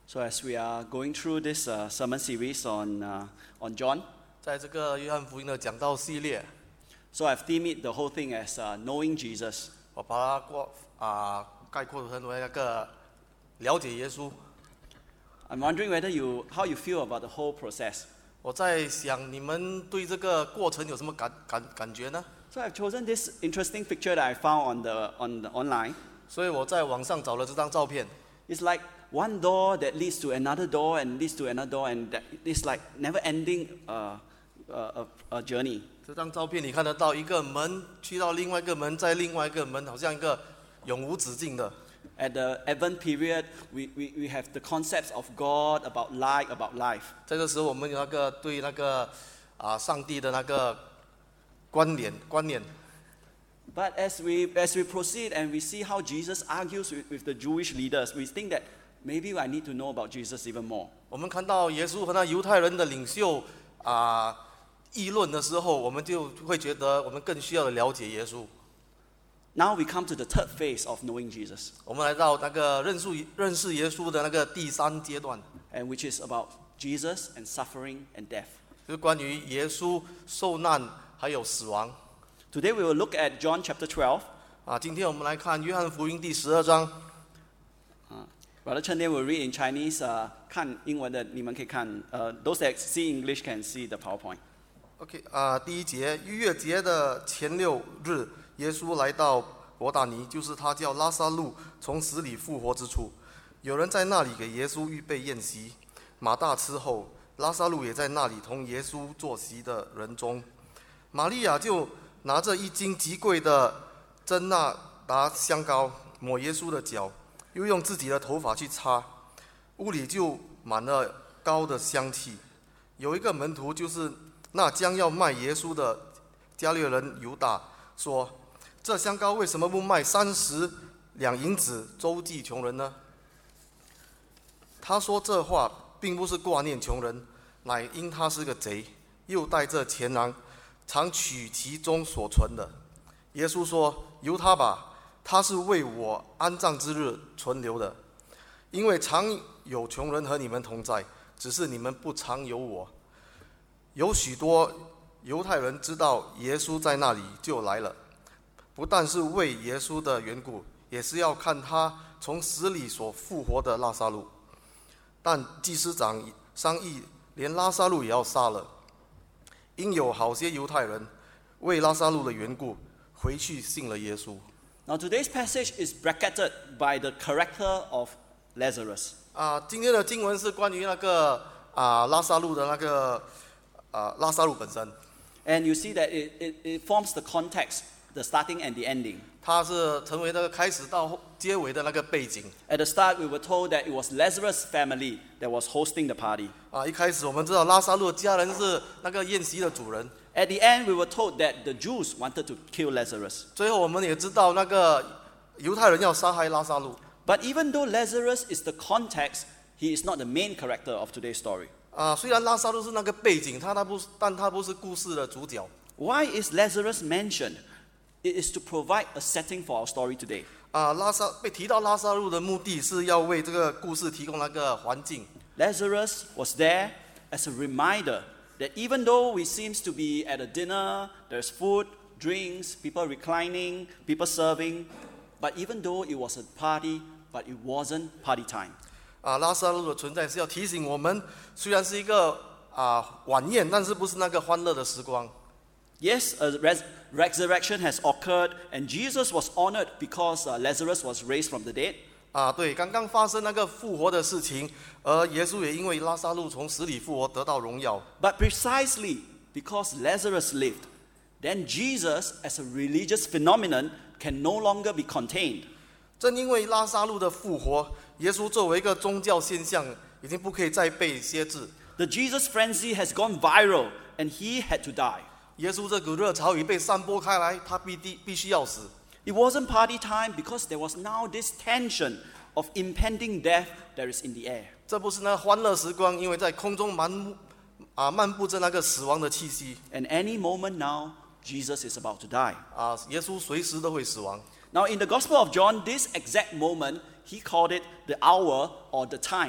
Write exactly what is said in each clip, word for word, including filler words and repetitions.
So as we are going through this uh, sermon series on uh, on John, 在这个约翰福音的讲道系列， so I've themed the whole thing as uh, knowing Jesus. 我把它过啊、概括成为那个了解耶稣。 I'm wondering whether you how you feel about the whole process. 我在想，你们对这个过程有什么感感感觉呢？ So I've chosen this interesting picture that I found on the on the online. 所以我在网上找了这张照片， It's like one door that leads to another door and leads to another door, and that it's like never-ending uh, uh, a, a journey. 这张照片你看得到一个门去到另外一个门，在另外一个门，好像一个永无止境的。 At the Advent period, we, we, we have the concepts of God, about light, about life. 这个时候，我们有那个对那个啊、上帝的那个关联观念。 But as we, as we proceed and we see how Jesus argues with, with the Jewish leaders, we think that maybe I need to know about Jesus even more. 我们看到耶稣和那犹太人的领袖啊、议论的时候，我们就会觉得我们更需要的了解耶稣。 Now we come to the third phase of knowing Jesus, 我们来到那个认识认识耶稣的那个第三阶段， and which is about Jesus and suffering and death. 就是关于耶稣受难还有死亡。 Today we will look at John chapter twelve. 啊，今天我们来看约翰福音第十二章。 Brother Chen Lian will read in Chinese. Uh, 看英文的你们可以看. Uh, those that see English can see the PowerPoint. OK 啊，第一节，逾越节的前六日，耶稣来到伯大尼，就是他叫拉撒路从死里复活之处。有人在那里给耶稣预备宴席，马大吃后，拉撒路也在那里同耶稣坐席的人中。玛利亚就拿着一斤极贵的真纳达香膏抹耶稣的脚，又用自己的头发去擦，屋里就满了膏的香气。有一个门徒，就是那将要卖耶稣的加略人犹大，说：“这香膏为什么不卖三十两银子周济穷人呢？”他说这话并不是挂念穷人，乃因他是个贼，又带着钱囊，常取其中所存的。耶稣说：“由他吧，他是为我安葬之日存留的，因为常有穷人和你们同在，只是你们不常有我。”有许多犹太人知道耶稣在那里，就来了，不但是为耶稣的缘故，也是要看他从死里所复活的拉撒路。但祭司长商议，连拉撒路也要杀了，因有好些犹太人为拉撒路的缘故回去信了耶稣。 Now today's passage is bracketed by the character of Lazarus. 啊，今天的经文是关于那个啊拉撒路的那个啊拉撒路本身。 And you see that it, it, it forms the context, the starting and the ending. 它是成为那个开始到结尾的那个背景。 At the start, we were told that it was Lazarus' family that was hosting the party. 啊，一开始我们知道拉撒路的家人是那个宴席的主人。 At the end, we were told that the Jews wanted to kill Lazarus. 最后我们也知道那个犹太人要杀害拉撒路。 But even though Lazarus is the context, he is not the main character of today's story. 啊，虽然拉撒路是那个背景，他他不，但他不是故事的主角。 Why is Lazarus mentioned? It is to provide a setting for our story today. 啊，拉撒被提到拉撒路的目的是要为这个故事提供那个环境。 Lazarus was there as a reminder that even though we seems to be at a dinner, there's food, drinks, people reclining, people serving, but even though it was a party, but it wasn't party time. 啊，拉撒路的存在是要提醒我们，虽然是一个啊晚宴，但是不是那个欢乐的时光。 Yes, a res- resurrection has occurred, and Jesus was honored because uh, Lazarus was raised from the dead. 啊，对，刚刚发生那个复活的事情，而耶稣也因为拉撒路从死里复活得到荣耀。 But precisely because Lazarus lived, then Jesus, as a religious phenomenon, can no longer be contained. 正因为拉撒路的复活，耶稣作为一个宗教现象，已经不可以再被歇制。 The Jesus frenzy has gone viral, and he had to die. 耶稣这股热潮已被散播开来，他必定必须要死。 It wasn't party time because there was now this tension of impending death that is in the air. 这不是那欢乐时光，因为在空中漫啊漫步着那个死亡的气息。 And any moment now, Jesus is about to die. 啊，耶稣随时都会死亡。 Now in the Gospel of John, this exact moment, he called it the hour or the time.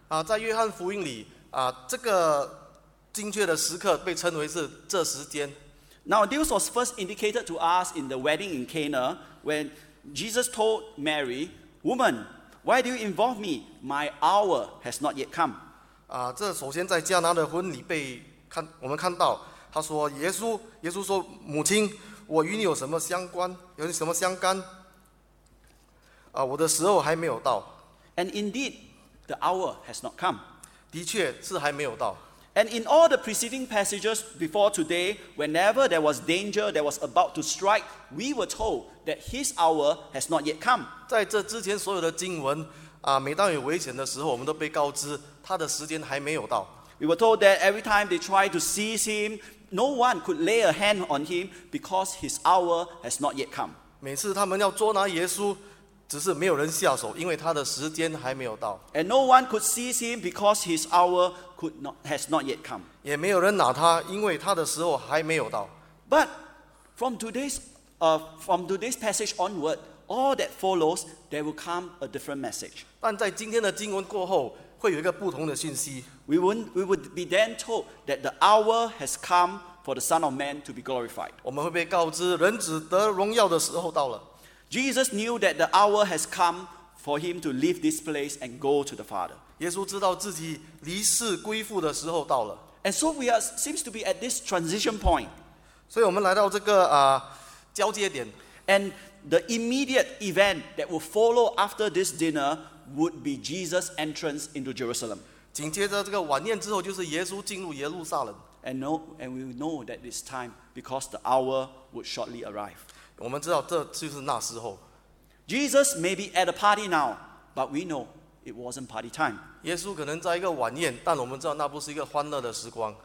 啊，在约翰福音里啊，这个精确的时刻被称为是这时间。 Now, this was first indicated to us in the wedding in Cana when Jesus told Mary, "Woman, why do you involve me? My hour has not yet come." 啊，这首先在迦拿的婚礼被看，我们看到他说耶稣，耶稣说母亲，我与你有什么相关？有什么相干？啊，我的时候还没有到。 And indeed, the hour has not come. 的确是还没有到。 And in all the preceding passages before today, whenever there was danger that was about to strike, we were told that his hour has not yet come. 在这之前所有的经文啊，每当有危险的时候，我们都被告知他的时间还没有到。 We were told that every time they tried to seize him, no one could lay a hand on him because his hour has not yet come. 每次他们要捉拿耶稣，只是没有人下手，因为他的时间还没有到， And no one could seize him because his hour could not, has not yet come. 也没有人拿他，因为他的时候还没有到。 But from today's, uh, from today's passage onward, all that follows, there will come a different message. 但在今天的经文过后，会有一个不同的讯息。 We would, we would be then told that the hour has come for the Son of Man to be glorified. 我们会被告知，人子得荣耀的时候到了。 Jesus knew that the hour has come for him to leave this place and go to the Father. 耶稣知道自己离世归父的时候到了， And so we are, seems to be at this transition point. 所以我们来到这个啊交接点。 And the immediate event that will follow after this dinner would be Jesus' entrance into Jerusalem. 紧接着这个晚宴之后，就是耶稣进入耶路撒冷。 And, know, and we know that it's time because the hour would shortly arrive. 我们知道这就是那时候， Jesus may be at a party now, but we know it wasn't party time. 耶稣可能在一个晚宴，但我们知道那不是一个欢乐的时光。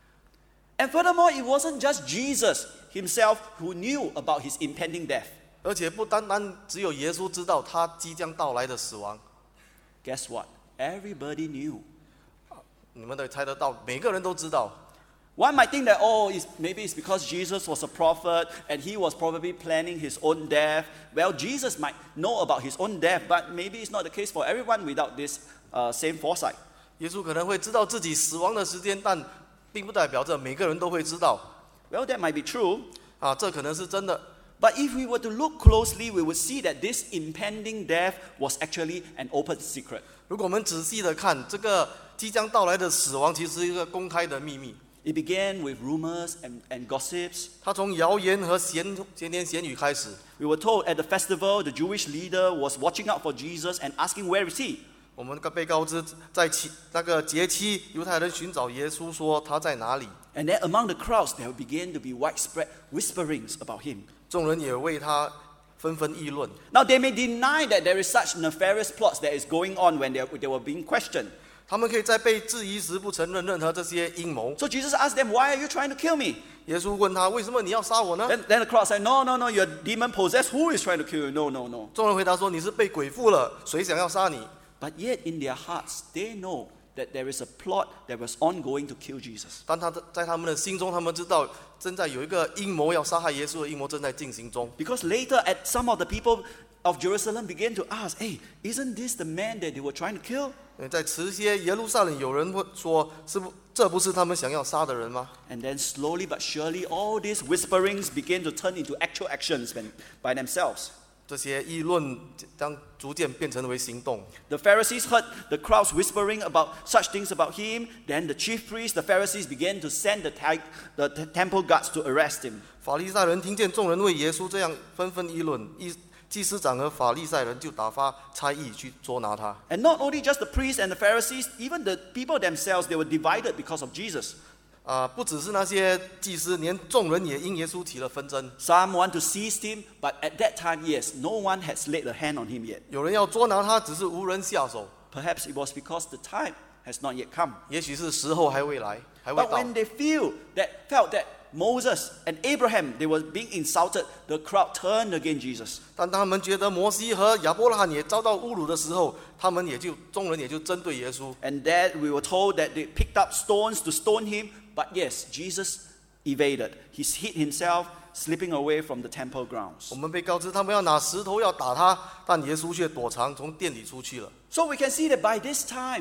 And furthermore, it wasn't just Jesus himself who knew about his impending death. 而且不单单只有耶稣知道他即将到来的死亡， Guess what? Everybody knew. 你们得猜得到，每个人都知道。 One might think that, oh, it's, maybe it's because Jesus was a prophet and he was probably planning his own death. Well, Jesus might know about his own death, but maybe it's not the case for everyone without this uh, same foresight. 耶稣可能会知道自己死亡的时间，但并不代表着每个人都会知道。 Well, that might be true. 啊，这可能是真的。 But if we were to look closely, we would see that this impending death was actually an open secret. 如果我们仔细的看，这个即将到来的死亡，其实是一个公开的秘密。 It began with rumors and, and gossips. 它从谣言和闲闲言闲语开始。 We were told at the festival, the Jewish leader was watching out for Jesus and asking, where is he? 我们被告知，在期那个节期，犹太人寻找耶稣，说他在哪里。 And then among the crowds, there began to be widespread whisperings about him. 众人也为他纷纷议论。 Now, they may deny that there is such nefarious plots that is going on when they, they were being questioned. 他们可以在被质疑时不承认任何这些阴谋。 So Jesus asked them, why are you trying to kill me? 耶稣问他：“为什么你要杀我呢 Then, then the crowd said, no, no, no, you're demon possessed. Who is trying to kill you? No, no, no.？” 众人回答说：“你是被鬼附了，谁想要杀你 But yet in their hearts, they know that there is a plot that was ongoing to kill Jesus.？” 但他在他们的心中，他们知道正在有一个阴谋要杀害耶稣的阴谋正在进行中。 Because later, at some of the people of Jerusalem began to ask, hey, isn't this the man that they were trying to kill? 在迟些耶路撒冷，有人会说：“是不，这不是他们想要杀的人吗 And then slowly but surely, all these whisperings began to turn into actual actions when, by themselves.？” 这些议论将逐渐变成为行动。 The Pharisees heard the crowds whispering about such things about him. Then the chief priests, the Pharisees, began to send the, te- the te- temple guards to arrest him. 法利赛人听见众人为耶稣这样纷纷议论，祭祭司长和法利赛人就打发差役去捉拿他。 And not only just the priests and the Pharisees, even the people themselves, they were divided because of Jesus. 啊、不只是那些祭司，连众人也因耶稣起了纷争。 Some want to seize him, but at that time, yes, no one has laid a hand on him yet. 有人要捉拿他，只是无人下手。 Perhaps it was because the time has not yet come. 也许是时候还未来，还未 But 到。 when they feel that, felt that Moses and Abraham, they were being insulted, the crowd turned against Jesus. 当他们觉得摩西和亚伯拉罕也遭到侮辱的时候，他们也就众人也就针对耶稣。 And that we were told that they picked up stones to stone him. But yes, Jesus evaded. He hid himself, slipping away from the temple grounds. 我们被告知他们要拿石头要打他，但耶稣却躲藏，从店里出去了。 So we can see that by this time,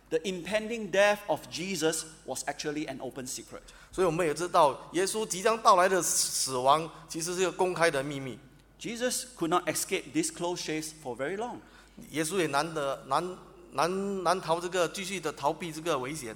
the impending death of Jesus was actually an open secret. 所以我们也知道，耶稣即将到来的死亡其实是一个公开的秘密。 Jesus could not escape this close shave for very long. 耶稣也难得难难难逃这个继续的逃避这个危险。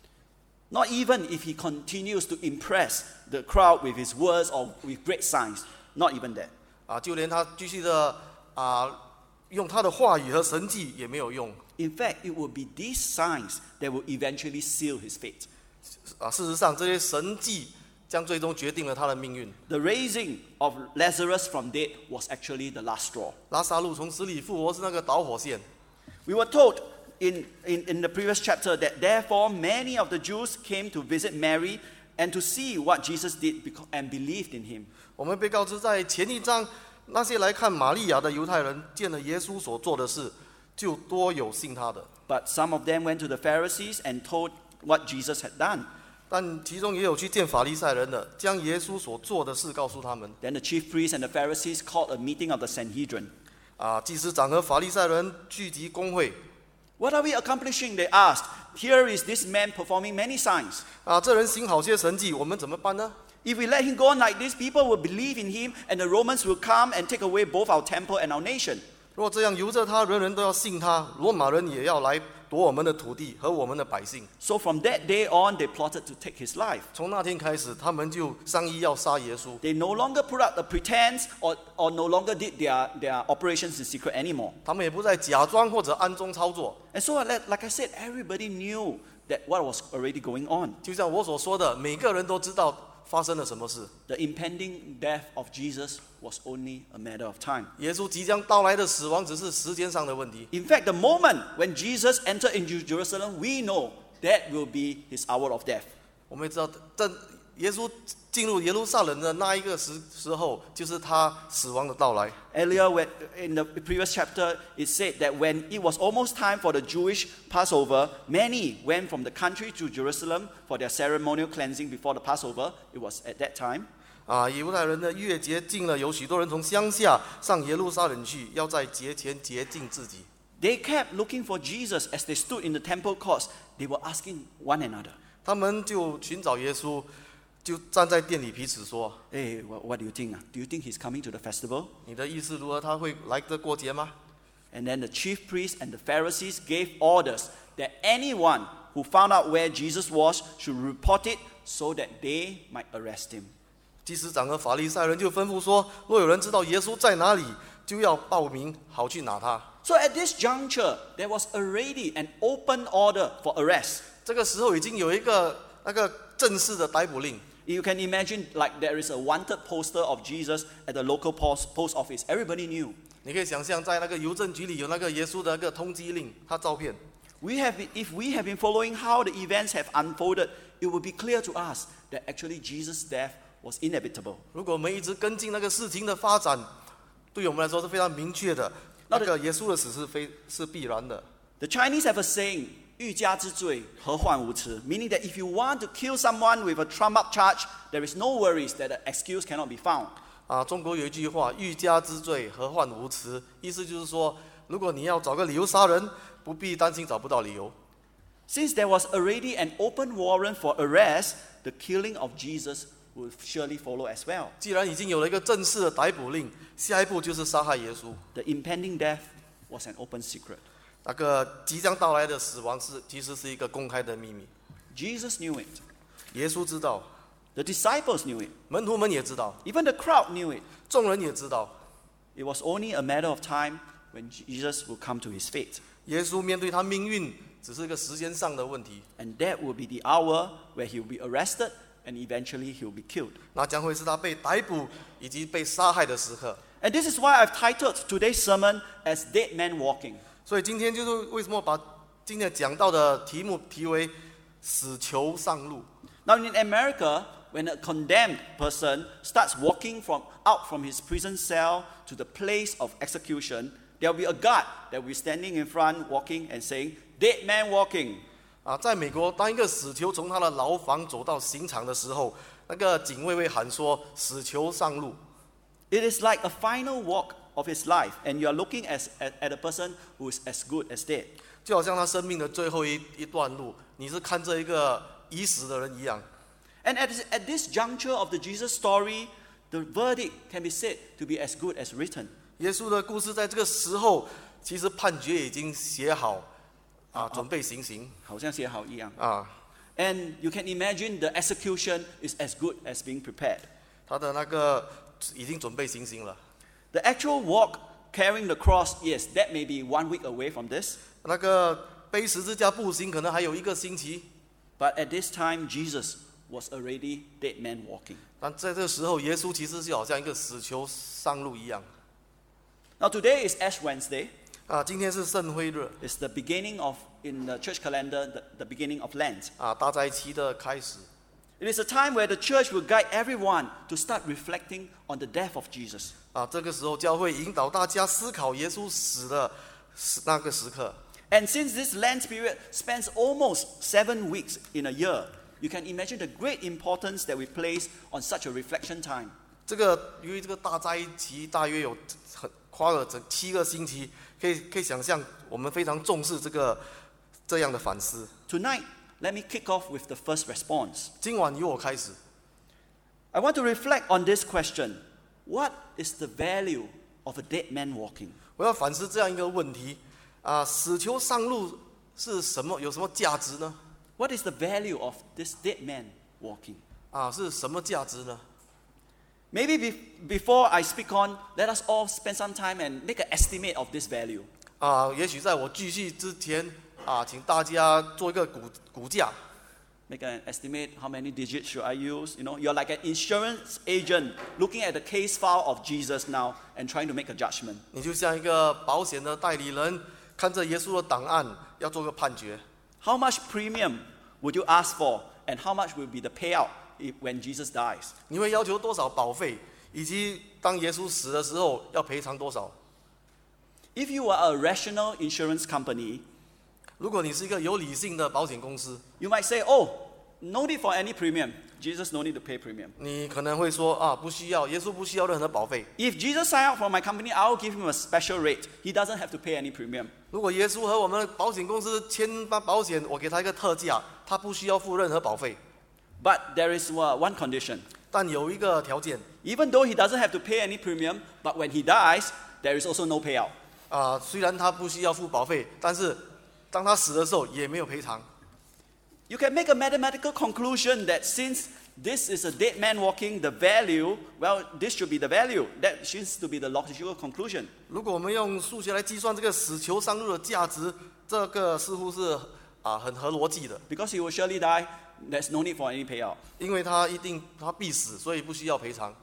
Not even if he continues to impress the crowd with his words or with great signs. Not even that. 啊，就连他继续的啊，用他的话语和神迹也没有用。 In fact, it will be these signs that will eventually seal his fate. 啊，事实上，这些神迹将最终决定了他的命运。 The raising of Lazarus from dead was actually the last straw. 拉撒路从死里复活是那个导火线。 We were told in, in, in the previous chapter that therefore many of the Jews came to visit Mary and to see what Jesus did and believed in him. 我们被告知，在前一章，那些来看玛利亚的犹太人见了耶稣所做的事，就多有信他的。 But some of them went to the Pharisees and told what Jesus had done. 但其中也有去见法利赛人的，将耶稣所做的事告诉他们。 Then the chief priests and the Pharisees called a meeting of the Sanhedrin. 啊，祭司长和法利赛人聚集公会。 What are we accomplishing? They asked. Here is this man performing many signs. 啊，这人行好些神迹，我们怎么办呢？ If we let him go on like this, people will believe in him, and the Romans will come and take away both our temple and our nation. 如果这样由着他，人人都要信他，罗马人也要来夺我们的土地和我们的百姓。 So from that day on, they plotted to take his life. 从那天开始，他们就商议要杀耶稣。 They no longer put up the pretense or, or no longer did their, their operations in secret anymore. 他们也不再假装或者暗中操作。 And so, like like I said, everybody knew that what was already going on. 就像我所说的，每个人都知道发生了什么事。 The impending death of Jesus was only a matter of time. 耶稣即将到来的死亡只是时间上的问题。 In fact, the moment when Jesus entered into Jerusalem, we know that will be his hour of death. 我们也知道，在耶稣进入耶路撒冷的那一个时时候，就是他死亡的到来。 Earlier, when, in the previous chapter, it said that when it was almost time for the Jewish Passover, many went from the country to Jerusalem for their ceremonial cleansing before the Passover. It was at that time. 啊，犹太人的月节近了，有许多人从乡下上耶路撒冷去，要在节前洁净自己。 They kept looking for Jesus as they stood in the temple courts. They were asking one another, 他们就寻找耶稣，就站在店里彼此说 "Hey, what, what do you think? ah? Do you think he's coming to the festival?" 你的意思如何？他会来这过节吗？ And then the chief priests and the Pharisees gave orders that anyone who found out where Jesus was should report it so that they might arrest him. 祭司长和法利赛人就吩咐说，若有人知道耶稣在哪里，就要报名，好去拿他。 So at this juncture, there was already an open order for arrest. 这个时候已经有一个那个正式的逮捕令。 You can imagine like there is a wanted poster of Jesus at the local post, post office. Everybody knew. 你可以想象，在那个邮政局里有那个耶稣的那个通缉令，他照片。 We have been, if we have been following how the events have unfolded, it will be clear to us that actually Jesus' death was inevitable. 如果我们一直跟进那个事情的发展，对我们来说是非常明确的。那个耶稣的死是非是必然的。 The Chinese have a saying, 欲加之罪，何患无辞, meaning that if you want to kill someone with a trump-up charge, there is no worries that an excuse cannot be found. 啊，中国有一句话，欲加之罪，何患无辞？意思就是说，如果你要找个理由杀人，不必担心找不到理由。 Since there was already an open warrant for arrest, the killing of Jesus will surely follow as well. 既然已经有了一个正式的逮捕令，下一步就是杀害耶稣。 The impending death was an open secret. 那个即将到来的死亡是其实是一个公开的秘密。 Jesus knew it. 耶稣知道， The disciples knew it. 门徒们也知道， Even the crowd knew it. 众人也知道， It was only a matter of time when Jesus will come to his fate. 耶稣面对他命运只是一个时间上的问题。 And that will be the hour where he will be arrested and eventually he will be killed. 那将会是他被逮捕以及被杀害的时刻。 And this is why I've titled today's sermon as Dead Man Walking. 所以今天就是为什么把今天讲到的题目题为“死囚上路”。 Now in America, when a condemned person starts walking from out from his prison cell to the place of execution, there will be a guard that will be standing in front walking and saying, "Dead man walking." 啊，在美国，当一个死囚从他的牢房走到刑场的时候，那个警卫会喊说：“死囚上路。” It is like a final walk of his life, and you are looking as, at, at a person who is as good as dead. 就好像他生命的最后一一段路，你是看这一个已死的人一样。 And at, at this juncture of the Jesus story, the verdict can be said to be as good as written. 耶稣的故事在这个时候，其实判决已经写好，啊，准备行刑。 好像写好一样。 啊， And you can imagine the execution is as good as being prepared. 他的那个已经准备行刑了。 The actual walk carrying the cross, yes, that may be one week away from this. 那个背十字架步行可能还有一个星期， But at this time, Jesus was already dead man walking. 但在这个时候，耶稣其实就好像一个死囚上路一样。 Now today is Ash Wednesday. 啊，今天是圣灰日， It's the beginning of, in the church calendar, the, the beginning of Lent. 啊，大斋期的开始。 It is a time where the church will guide everyone to start reflecting on the death of Jesus. 啊，这个时候教会引导大家思考耶稣死的时那个时刻。 And since this Lent period spans almost seven weeks in a year, you can imagine the great importance that we place on such a reflection time. 这个由于这个大斋期大约有很花了整七个星期，可以可以想象我们非常重视这个这样的反思。 Tonight, let me kick off with the first response. 今晚由我开始， I want to reflect on this question. What is the value of a dead man walking? 我要反思这样一个问题：啊，死囚上路是什么？有什么价值呢？ What is the value of this dead man walking? 啊，是什么价值呢？ Maybe be, before I speak on, let us all spend some time and make an estimate of this value. 啊，也许在我继续之前，啊，请大家做一个估估价。 Make an estimate how many digits should I use? You know, you're like an insurance agent looking at the case file of Jesus now and trying to make a judgment. 你就像一个保险的代理人，看着耶稣的档案，要做个判决。 How much premium would you ask for, and how much will be the payout if, when Jesus dies? 你会要求多少保费，以及当耶稣死的时候要赔偿多少？ If you are a rational insurance company, 如果你是一个有理性的保险公司， you might say, oh, no need for any premium. Jesus no need to pay premium. 你可能会说啊，不需要，耶稣不需要任何的保费。 If Jesus sign up for my company, I'll give him a special rate. He doesn't have to pay any premium. 如果耶稣和我们的保险公司签发保险，我给他一个特价，他不需要付任何保费。 But there is uh, one condition. 但有一个条件 Even though he doesn't have to pay any premium, but when he dies, there is also no payout. 啊，虽然他不需要付保费，但是当他死的时候也没有赔偿。 You can make a mathematical conclusion that since this is a dead man walking, the value, well, this should be the value. That seems to be the logical conclusion. 如果我们用数学来计算这个死囚上路的价值，这个似乎是啊很合逻辑的， Because he will surely die, there's no need for any payout. 因为他一定他必死，所以不需要赔偿。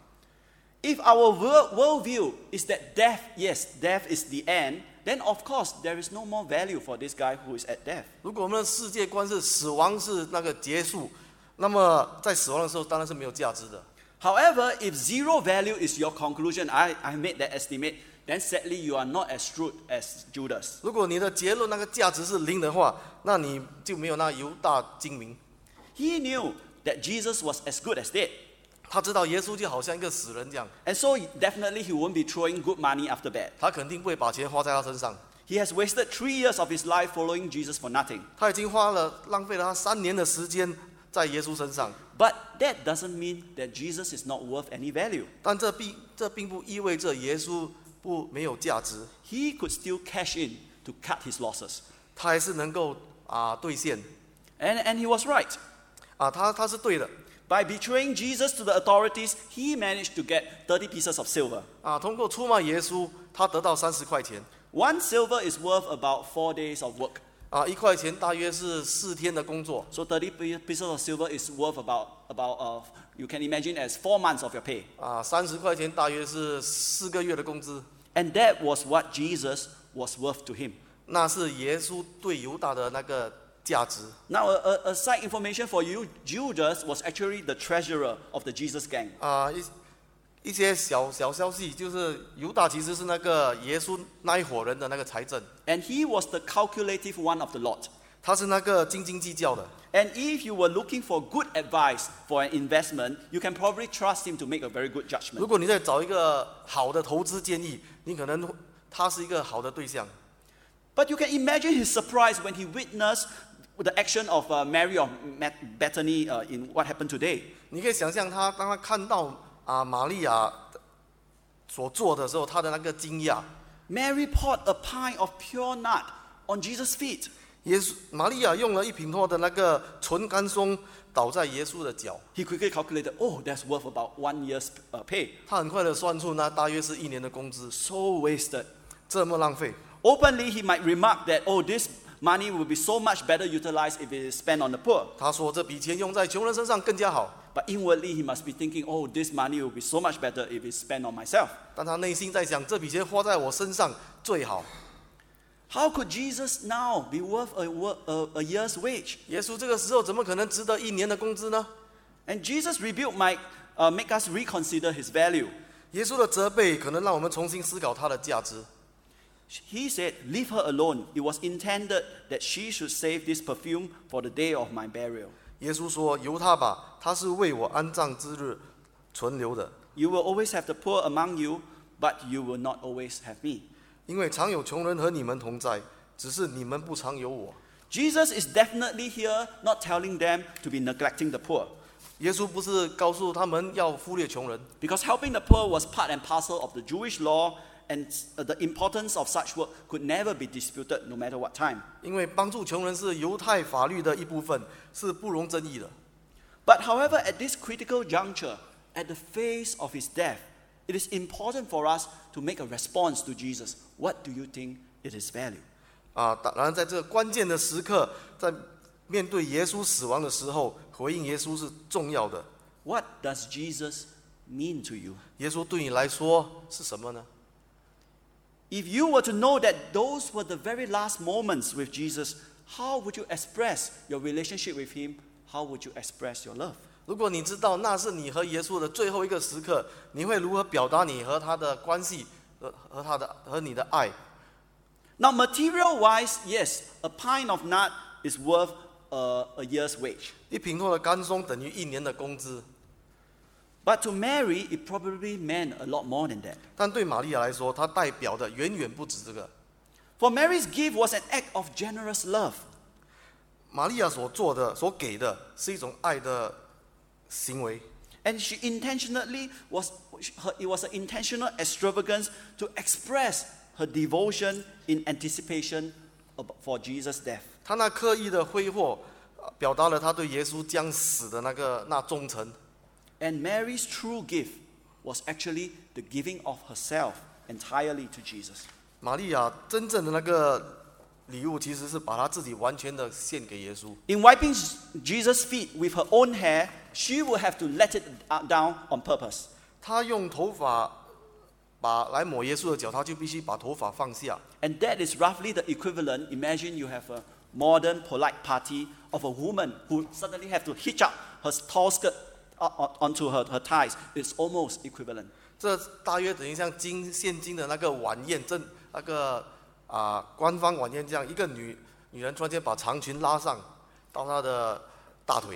If our world worldview is that death, yes, death is the end, then of course there is no more value for this guy who is at death. 如果我们的世界观是死亡是那个结束，那么在死亡的时候当然是没有价值的。 However, if zero value is your conclusion, I, I made that estimate, then sadly you are not as shrewd as Judas. 如果你的结论那个价值是零的话，那你就没有那犹大精明。 He knew that Jesus was as good as dead. 他知道耶稣就好像一个死人这样， And so definitely he won't be throwing good money after bad. 他肯定不会把钱花在他身上。 He has wasted three years of his life following Jesus for nothing. 他已经花了浪费了他三年的时间在耶稣身上， But that doesn't mean that Jesus is not worth any value. 但这并这并不意味着耶稣不没有价值， He could still cash in to cut his losses. 他还是能够啊兑现 And, and he was right. 啊，他他是对的 By betraying Jesus to the authorities, he managed to get thirty pieces of silver. 啊。通过出卖耶稣，他得到三十块钱 One silver is worth about four days of work. 啊，一块钱大约是四天的工作 So thirty pieces of silver is worth about, about uh, you can imagine as four months of your pay. 啊，三十块钱大约是四个月的工资， And that was what Jesus was worth to him. 那是耶稣对犹大的那个价值。 Now, a, a, a side information for you, Judas was actually the treasurer of the Jesus gang. 啊，一一些小小消息，就是犹大其实是那个耶稣那一伙人的那个财政， And he was the calculative one of the lot. 他是那个斤斤计较的。 And if you were looking for good advice for an investment, you can probably trust him to make a very good 如 judgment. 果你在找一个好的投资建议，你可能他是一个好的对象。 But you can imagine his surprise when he witnessed the action of uh, Mary of Bethany uh, in what happened today. 你可以想象他当他看到啊玛利亚所做的时候，他的那个惊讶。 Mary poured a pint of pure nut on Jesus' feet. 耶稣玛利亚用了一品托的那个纯甘松倒在耶稣的脚， He quickly calculated, oh, that's worth about one year's uh, pay. 他很快的算出那大约是一年的工资， So wasted. 这么浪费。 Openly, he might remark that, oh, this money will be so much better utilized if it is spent on the poor. 他说这笔钱用在穷人身上更加好， But inwardly, he must be thinking, oh, this money will be so much better if it's spent on myself. 但他内心在想，这笔钱花在我身上最好。 How could Jesus now be worth a, wo- a, a year's wage? 耶稣这个时候怎么可能值得一年的工资呢？ And Jesus' rebuke might uh, make us reconsider his value. 耶稣的责备可能让我们重新思考它的价值。 He said, leave her alone. It was intended that she should save this perfume for the day of my burial. 耶稣说：“由他吧，他是为我安葬之日存留的。 You will always have the poor among you, but you will not always have me. 因为常有穷人和你们同在，只是你们不常有我。” Jesus is definitely here not telling them to be neglecting the poor, 耶稣不是告诉他们要忽略穷人， because helping the poor was part and parcel of the Jewish law, and uh, the importance of such work could never be disputed no matter what time. 因为帮助穷人是犹太法律的一部分，是不容争议的。 But however, at this critical juncture, at the face of his death, it is important for us to make a response to Jesus. What do you think is his value? 啊，当然，在这个关键的时刻，在面对耶稣死亡的时候，回应耶稣是重要的。 What does Jesus mean to you? 耶稣对你来说是什么呢？ If you were to know that those were the very last moments with Jesus, how would you express your relationship with him? How would you express your love? 如果你知道那是你和耶稣的最后一个时刻，你会如何表达你和他的关系，和和他的和你的爱？ Now, material-wise, yes, a pint of nut is worth a, a year's wage. 一品托的甘松等于一年的工资， But to Mary, it probably meant a lot more than that. 但对玛利亚来说，它代表的远远不止这个。 For Mary's gift was an act of generous love. 玛利亚所做的、所给的，是一种爱的行为。 And she intentionally was, her, it was an intentional extravagance to express her devotion in anticipation of, for Jesus' death. 她那刻意的挥霍，呃表达了她对耶稣将死的那个那忠诚。 And Mary's true gift was actually the giving of herself entirely to Jesus. 玛利亚真正的那个礼物，其实是把她自己完全的献给耶稣。 In wiping Jesus' feet with her own hair, she would have to let it down on purpose. 她用头发把来抹耶稣的脚，她就必须把头发放下。 And that is roughly the equivalent. Imagine you have a modern polite party of a woman who suddenly have to hitch up her tall skirt onto her, her thighs. It's almost equivalent. 这大约等于像今现今的那个晚宴，正那个啊、官方晚宴这样，一个女女人突然间把长裙拉上到她的大腿。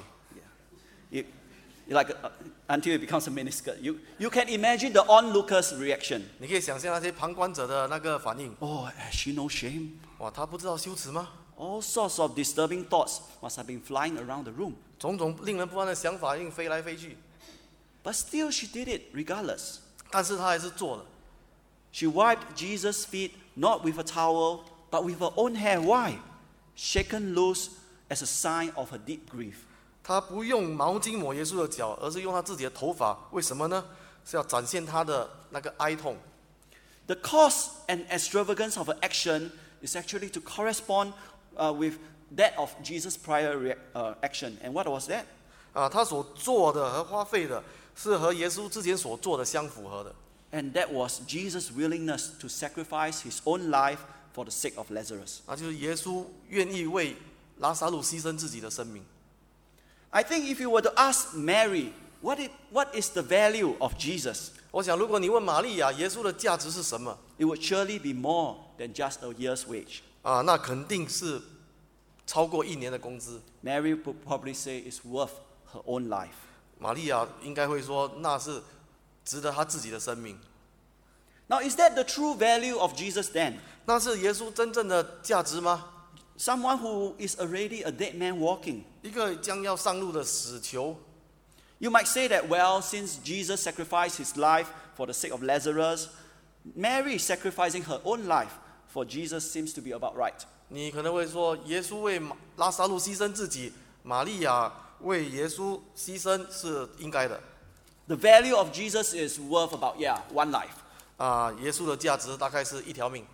You, like uh, until it becomes a miniskirt. You, you can imagine the onlookers' reaction. 你可以想象那些旁观者的那个反应。 Oh, has she no shame? 哇，她不知道羞耻吗？ All sorts of disturbing thoughts must have been flying around the room. 种种令人不安的想法硬飞来飞去， But still, she did it regardless. 但是她还是做了。 She wiped Jesus' feet not with a towel, but with her own hair. Why? Shaken loose as a sign of her deep grief. 她不用毛巾抹耶稣的脚，而是用她自己的头发。为什么呢？是要展现她的那个哀痛。 The cost and extravagance of her action is actually to correspond uh, with that of Jesus' prior rea- uh, action. And what was that? 啊，她所做的和花费的是和耶稣之前所做的相符合的。 And that was Jesus' willingness to sacrifice his own life for the sake of Lazarus. 那就是耶稣愿意为拉撒路牺牲自己的生命。 I think if you were to ask Mary, what, it, what is the value of Jesus? 我想，如果你问玛利亚，耶稣的价值是什么？ It would surely be more than just a year's wage. 啊，那肯定是超过一年的工资。 Mary would probably say it's worth her own life. 玛利亚应该会说，那是值得她自己的生命。 Now, is that the true value of Jesus then? 那是耶稣真正的价值吗？ Someone who is already a dead man walking. 一个将要上路的死囚。 You might say that, well, since Jesus sacrificed his life for the sake of Lazarus, Mary sacrificing her own life for Jesus seems to be about right. 你可能会说，耶稣为拉撒路牺牲自己，玛利亚为耶稣牺牲是应该的。 The value of Jesus is worth about, yeah, one life. 啊，耶稣的价值大概是一条命。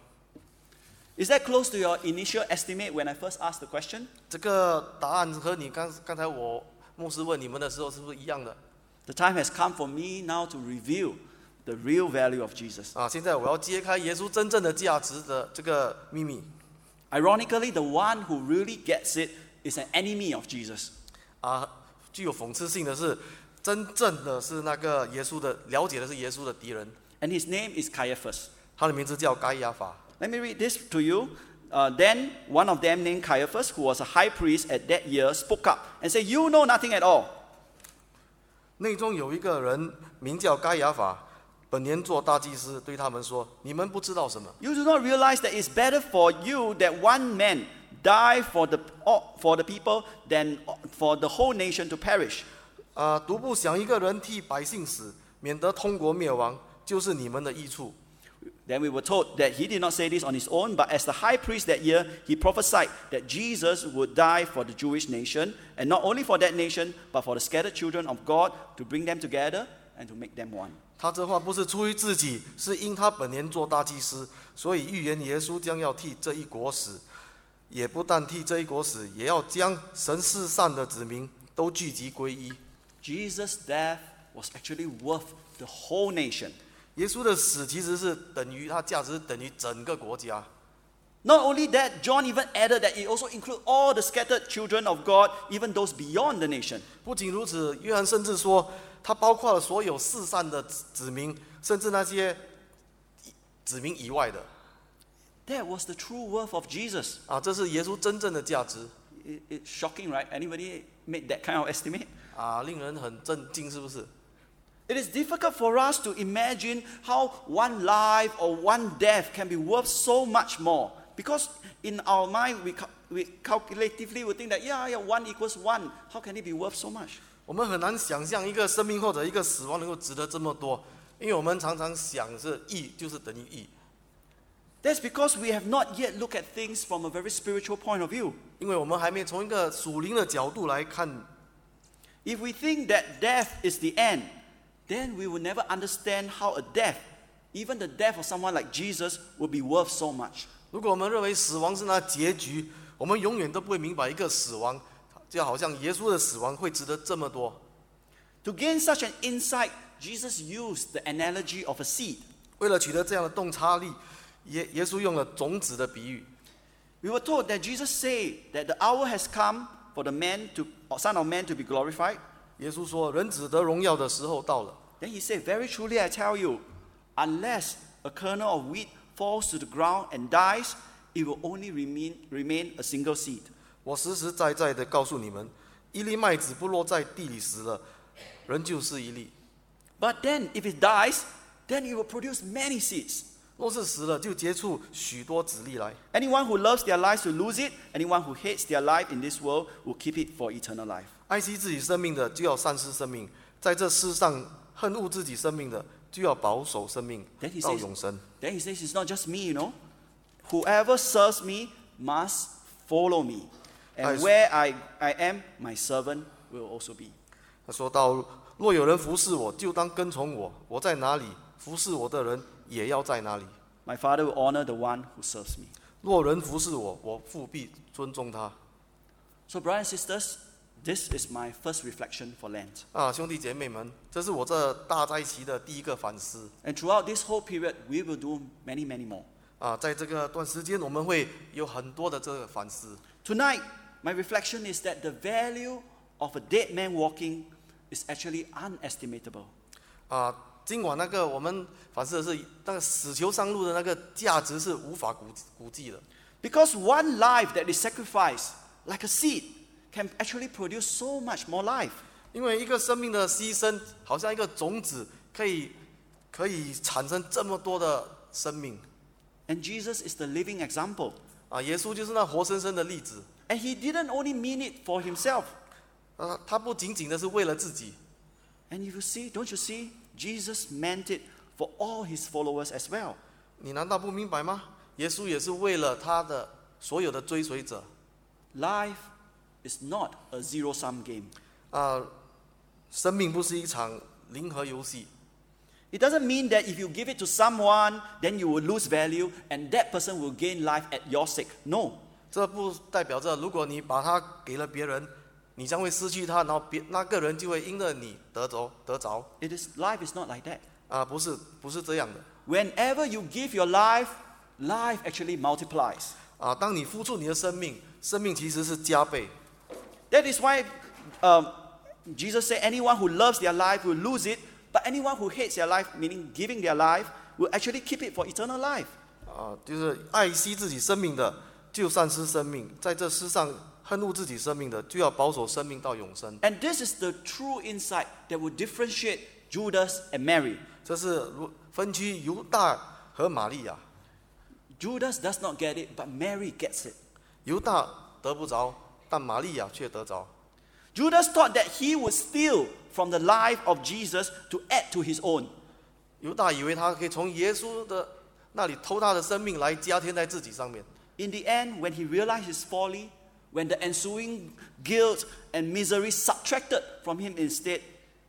Is that close to your initial estimate when I first asked the question? 这个答案和你刚刚才我牧师问你们的时候是不是一样的？ The time has come for me now to reveal the real value of Jesus. 啊，现在我要揭开耶稣真正的价值的这个秘密。 Ironically, the one who really gets it is an enemy of Jesus. 啊，具有讽刺性的是，真正的是那个耶稣的了解的是耶稣的敌人， And his name is Caiaphas. 他的名字叫该亚法。 Let me read this to you. Uh, then one of them named Caiaphas, who was a high priest at that year, spoke up and said, "You know nothing at all." 内中有一个人名叫该亚法，本年做大祭司，对他们说：“你们不知道什么。 You do not realize that it's better for you that one man die for the, for the people than for the whole nation to perish. 啊，独不想一个人替百姓死，免得通国灭亡，就是你们的益处。” Then we were told that he did not say this on his own, but as the high priest that year, he prophesied that Jesus would die for the Jewish nation, and not only for that nation, but for the scattered children of God, to bring them together and to make them one. 他这话不是出于自己，是因他本年做大祭司，所以预言耶稣将要替这一国死，也不但替这一国死，也要将神世上的子民都聚集归一。 Jesus' death was actually worth the whole nation. 耶稣的死其实是等于他价值等于整个国家。 Not only that, John even added that it also includes all the scattered children of God, even those beyond the nation. 不仅如此，约翰甚至说，他包括了所有世上的子民，甚至那些子民以外的。 That was the true worth of Jesus. 啊，这是耶稣真正的价值。 It, it's shocking, right? Anybody made that kind of estimate? 啊，令人很震惊，是不是？ It is difficult for us to imagine how one life or one death can be worth so much more. Because in our mind, we, cal- we calculatively would think that, yeah, yeah, one equals one. How can it be worth so much? 我们很难想象一个生命或者一个死亡能够值得这么多，因为我们常常想是义就是等于义。 That's because we have not yet looked at things from a very spiritual point of view. 因为我们还没从一个属灵的角度来看。 If we think that death is the end, then we will never understand how a death, even the death of someone like Jesus, would be worth so much. 如果我们认为死亡是那结局，我们永远都不会明白一个死亡，就好像耶稣的死亡会值得这么多。 To gain such an insight, Jesus used the analogy of a seed. 为了取得这样的洞察力，耶耶稣用了种子的比喻。 We were told that Jesus said that the hour has come for the man to, or Son of Man to be glorified. 耶稣说：“人子得荣耀的时候到了。” Then he said, "Very truly I tell you, unless a kernel of wheat falls to the ground and dies, it will only remain, remain a single seed." 我实实在在的告诉你们，一粒麦子不落在地里死了，人就是一粒； But then, if it dies, then it will produce many seeds. 若是死了，就结出许多子粒来。 Anyone who loves their lives will lose it. Anyone who hates their life in this world will keep it for eternal life. 爱惜自己生命的，就要丧失生命；在这世上恨恶自己生命的，就要保守生命 Then he 到 says, 永生。 then he says, it's not just me, you know. Whoever serves me must follow me. And Nice. where I, I am, my servant will also be. 他说到：“若有人服侍我，就当跟从我；我在哪里，服侍我的人也要在哪里。 My Father will honor the one who serves me. 若人服侍我，我父必尊重他。” So, brothers and sisters, this is my first reflection for Lent. 啊，兄弟姐妹们，这是我这大斋期的第一个反思。 And throughout this whole period, we will do many, many more. 啊，在这个段时间，我们会有很多的这个反思。 Tonight, my reflection is that the value of a dead man walking is actually unestimatable. 啊，今晚那个我们反思的是那个死囚上路的那个价值是无法估估计的。 Because one life that is sacrificed like a seed, can actually produce so much more life. 因为一个生命的牺牲，好像一个种子，可以可以产生这么多的生命。 And Jesus is the living example. 啊，耶稣就是那活生生的例子。 And he didn't only mean it for himself. 啊，他不仅仅的是为了自己。 And if you see, don't you see, Jesus meant it for all his followers as well. 你难道不明白吗？耶稣也是为了他的所有的追随者。 Life is not a zero-sum game. 啊，生命不是一场零和游戏。 It doesn't mean that if you give it to someone, then you will lose value and that person will gain life at your sake. No. 这不代表着，如果你把它给了别人，你将会失去它，然后别那个人就会因着你得着得着。 It is, life is not like that. 啊，不是不是这样的。 Whenever you give your life, life actually multiplies. 啊，当你付出你的生命，生命其实是加倍。 That is why um, Jesus said anyone who loves their life will lose it, but anyone who hates their life, meaning giving their life, will actually keep it for eternal life. 啊，就是爱惜自己生命的，就丧失生命；在这世上恨恶自己生命的，就要保守生命到永生。 And this is the true insight that will differentiate Judas and Mary. 这是分区犹大和玛利亚。 Judas does not get it, but Mary gets it. 犹大得不着，但玛利亚却得着。 Judas thought that he would steal from the life of Jesus to add to his own. 犹大以为他可以从耶稣的那里偷他的生命来加添在自己上面。 In the end, when he realized his folly, when the ensuing guilt and misery subtracted from him instead,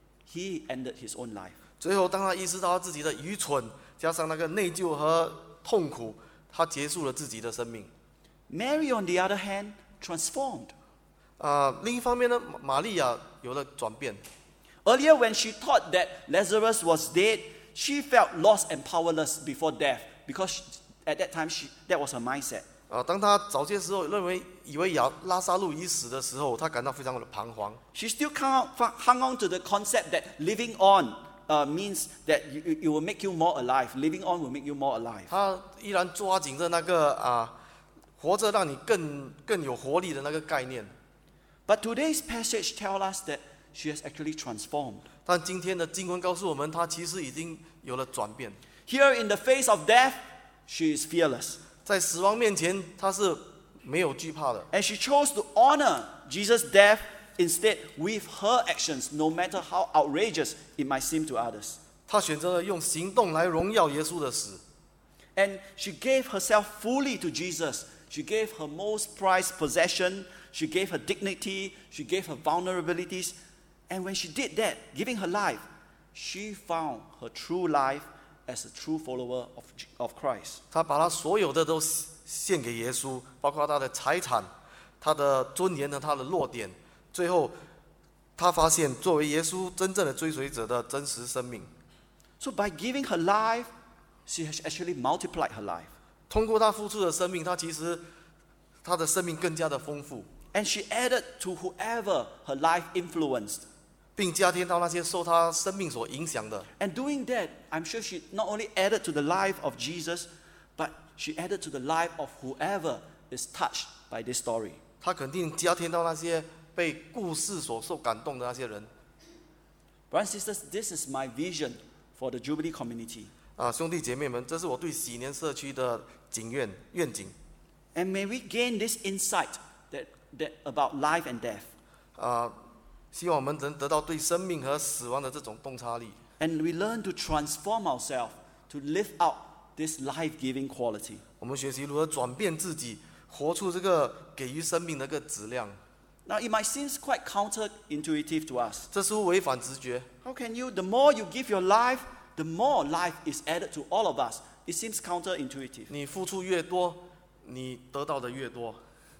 he ended his own life. 最后，当他意识到自己的愚蠢，加上那个内疚和痛苦，他结束了自己的生命。 Mary, on the other hand, transformed. 啊，另一方面呢，玛利亚有了转变。 Earlier, when she thought that Lazarus was dead, she felt lost and powerless before death because at that time she, that was her mindset. 啊，当他早些时候认为以为亚拉撒路已死的时候，他感到非常的彷徨。 She still hung on, hung on to the concept that living on uh, means that you, it will make you more alive. Living on will make you more alive. 他依然抓紧着那个啊，活着让你更更有活力的那个概念。 But today's passage tells us that she has actually transformed. 但今天的经文告诉我们，他其实已经有了转变。 Here in the face of death, she is fearless. 在死亡面前，他是没有惧怕的。 And she chose to honor Jesus' death instead with her actions, no matter how outrageous it might seem to others. 他选择了用行动来荣耀耶稣的死。 And she gave herself fully to Jesus. She gave her most prized possession. She gave her dignity. She gave her vulnerabilities. And when she did that, giving her life, she found her true life as a true follower of, of Christ. 他把他所有的都献给耶稣，包括他的财产、他的尊严和他的弱点。最后，他发现作为耶稣真正的追随者的真实生命。 So by giving her life, she has actually multiplied her life. 通过他付出的生命，他其实他的生命更加的丰富， And she added to whoever her life influenced. 并加添到那些受他生命所影响的。 And doing that, I'm sure she not only added to the life of Jesus, but she added to the life of whoever is touched by this story. 他肯定加添到那些被故事所受感动的那些人。 Brothers and sisters, this is my vision for the Jubilee community. 啊，兄弟姐妹们，这是我对喜年社区的景愿愿景。 And may we gain this insight that, that about life and death. 啊，希望我们能得到对生命和死亡的这种洞察力。 And we learn to transform ourselves to live out this life-giving quality. 我们学习如何转变自己，活出这个给予生命的一个质量。 Now, it might seem quite counterintuitive to us. 这似乎违反直觉。 How can you, the more you give your life, the more life is added to all of us. It seems counterintuitive. 你付出越多，你得到的越多。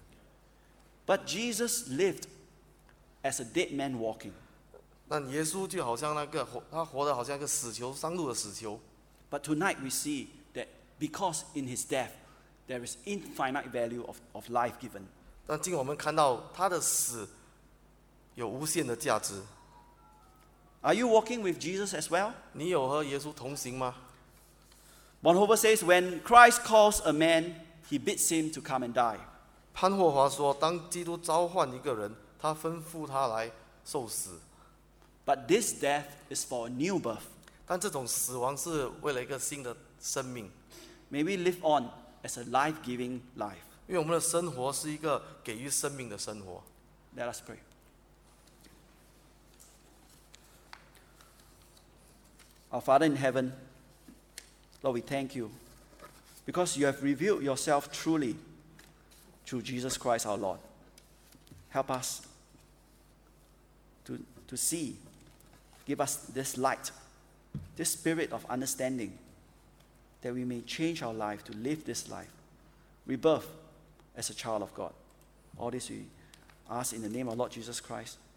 But Jesus lived as a dead man walking. 但耶稣就好像那个活，他活得好像一个死囚，上路的死囚。 But tonight we see that because in his death, there is infinite value of, of life given. 但今我们看到他的死有无限的价值。 Are you walking with Jesus as well? 你有和耶稣同行吗？ Bonhoeffer says, when Christ calls a man, he bids him to come and die. 潘霍华说，当基督召唤一个人，他吩咐他来受死， But this death is for a new birth. 但这种死亡是为了一个新的生命。 May we live on as a life-giving life. 因为我们的生活是一个给予生命的生活。 Let us pray. Our Father in heaven, Lord, we thank you because you have revealed yourself truly through Jesus Christ our Lord. Help us to, to see, give us this light, this spirit of understanding, that we may change our life to live this life, rebirth as a child of God. All this we ask in the name of Lord Jesus Christ.